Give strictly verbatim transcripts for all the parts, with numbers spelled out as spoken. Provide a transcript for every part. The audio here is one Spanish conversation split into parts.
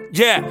Yeah,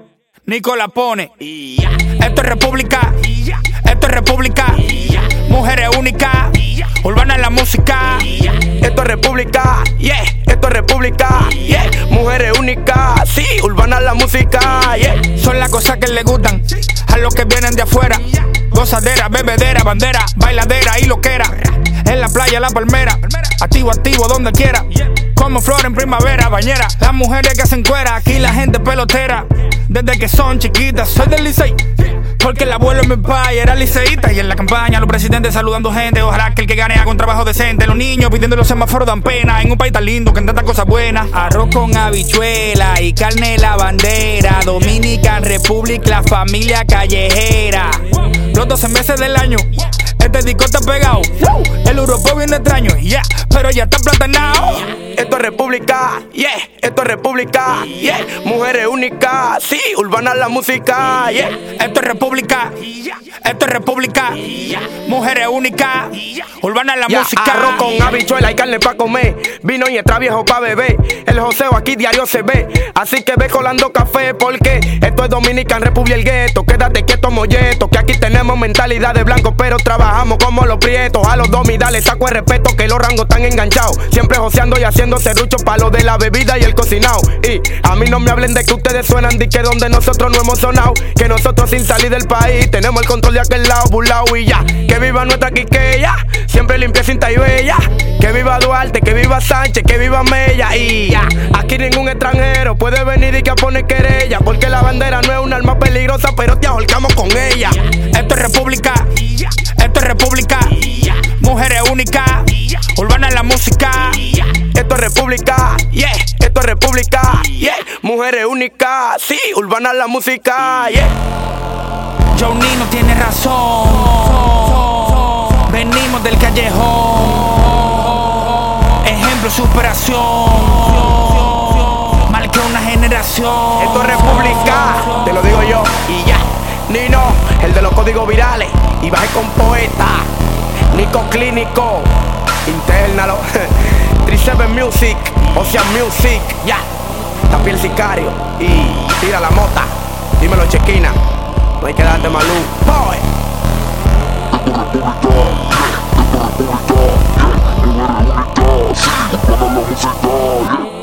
Nico la pone. Esto es República, esto es República. Mujeres únicas, urbana en la música. Esto es República, yeah. Esto es República, yeah. Mujeres únicas, sí, urbana en la música, yeah. Son las cosas que le gustan a los que vienen de afuera. Gozadera, bebedera, bandera, bailadera y loquera. En la playa, la palmera, activo, activo, donde quiera. Como flor en primavera, bañera. Las mujeres que hacen cuera, aquí la gente pelotera. Desde que son chiquitas, soy del Licey. Porque el abuelo es mi pai, era liceísta. Y en la campaña los presidentes saludando gente. Ojalá que el que gane haga un trabajo decente. Los niños pidiendo los semáforos dan pena. En un país tan lindo que en tantas cosas buenas. Arroz con habichuela y carne la bandera. Dominican Republic, la familia callejera. Los doce meses del año, este disco está pegado. El Europa viene extraño, yeah, pero ya está platanado. Esto es República, yeah. Esto es República, yeah. Mujeres únicas, sí, urbana la música, yeah. Esto es República, esto es República. Mujeres únicas, urbana la yeah. música. Arroz con habichuela y carne pa' comer. Vino y extra viejo pa' beber. El joseo aquí diario se ve. Así que ve colando café porque esto es Dominican Republic, el gueto. Quédate quieto, molleto, que aquí tenemos mentalidad de blanco, pero trabajamos como los prietos. A los domi dale saco el respeto, que los rangos están enganchados. Siempre joseando y haciendo serrucho pa' lo de la bebida y el cocinado. Y a mí no me hablen de que ustedes suenan de que donde nosotros no hemos sonado. Que nosotros sin salir del país tenemos el control de aquel lado, burlao y ya. Que viva nuestra Quiqueya, siempre limpia, cinta y bella. Que viva Duarte, que viva Sánchez, que viva Mella. Y ya, aquí ningún extranjero puede venir y que pone querella. Porque la bandera no es un arma peligrosa, pero te ahorcamos con ella. Esto es República, esto es República. Mujeres únicas, urbana en la música. Esto es República, yeah. Esto es República, yeah. Mujeres únicas, sí, urbana en la música, yeah. Joe Nino tiene razón. Venimos del callejón. Ejemplo, superación. Marqué una generación. Esto es República, te lo digo yo, y ya. Nino, el de los códigos virales. Y bajé con poeta. Nico Clínico, internalo. Trisebe Music, Ocean Music, ya. Yeah. Tapia el sicario y tira la mota. Dímelo, Chequina. No hay que darte malú. Boy. Esto es República, esto es República, yeah. Mujeres únicas, sí, urbana la música, yeah.